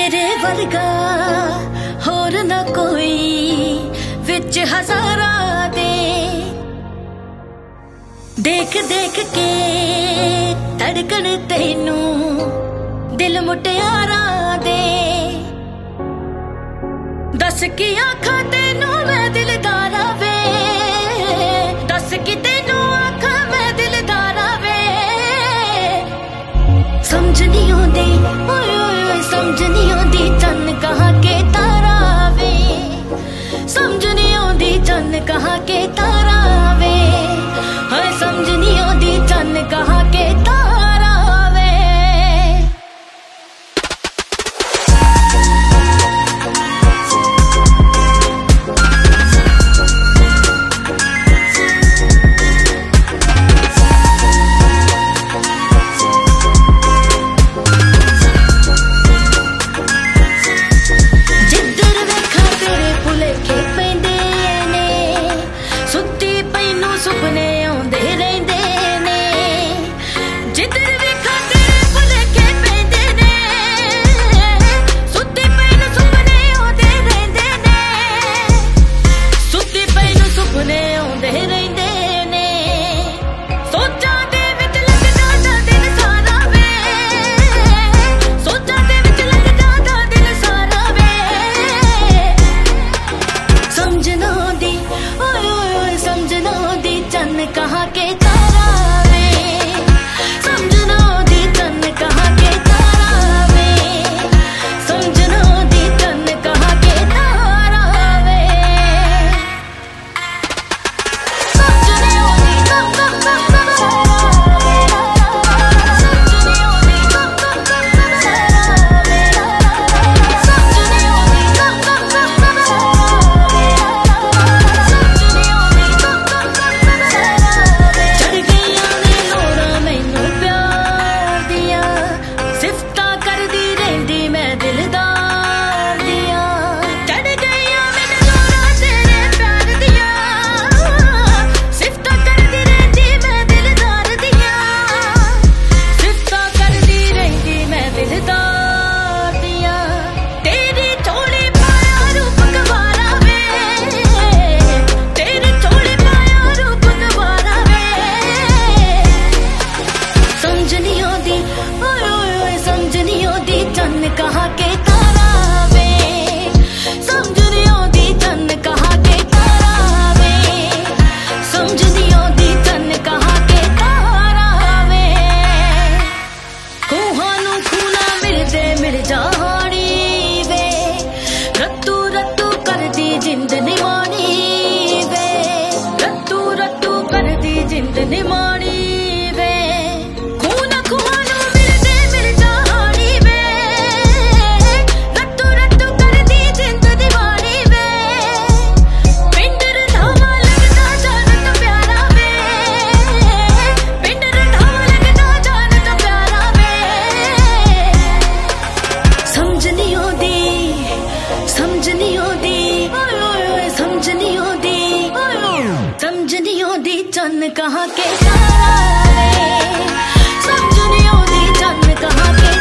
तेरे वर्गा होर न कोई विच हजारां दे। देख देख के धड़कन तैनू दिल मुटियारां दे। दस की आखा तेनू मैं दिलदारा वे, दस की तेनू आखा मैं दिलदारा वे। समझ नहीं आंदी ओए ओए समझ नहीं आंदी चन्न कहाँ के तारा वे। समझ नहीं आंदी चन्न कहाँ के तारा वे। हाय समझ नहीं आंदी चन्न कहाँ के तारा वे। सुपने आउंदे रहिंदे ने जिधर वेखा तेरे भुलेखे पैंदे ने। सुत्ती पई नूं सुपने आउंदे रहिंदे ने, सुत्ती पई नूं सुपने आउंदे रहिंदे ने। सोचां दे विच लग जांदा दिल सारा वे, सोचां दे विच लग जांदा दिल सारा वे। समझ ना आंदी ओए ओए समझ ना आंदी चन्न कहाँ के तारा वे। समझ ना आंदी चन्न कहाँ के तारा वे। समझ ना आंदी चन्न कहाँ के तारा वे। समझ नहीं आंदी समझ नहीं कहाँ के तारा वे। समझ नहीं आंदी चन्न कहाँ के तारा वे। समझ नहीं आंदी चन्न कहाँ के तारा वे। खूहां नूं खूना मिलदे मिल जानी वे, रत्तू रत्तू करदी जिंद निमाणी वे। रत्तू रत्तू करदी जिंद निमाणी वे। खून खूहां नूं मिलदे मिल जानी वे, रत्तू रत्तू करदी जिंद निमाणी वे। पिंड रंधावा लगदा जान तो प्यारा वे, पिंड रंधावा लगदा जान तो प्यारा वे। समझ नहीं आंदी समझ नहीं आंदी ओए ओए समझ नहीं आंदी समझ नहीं आंदी चन्न कहाँ के तारा वे। समझ नहीं आंदी चन्न कहाँ के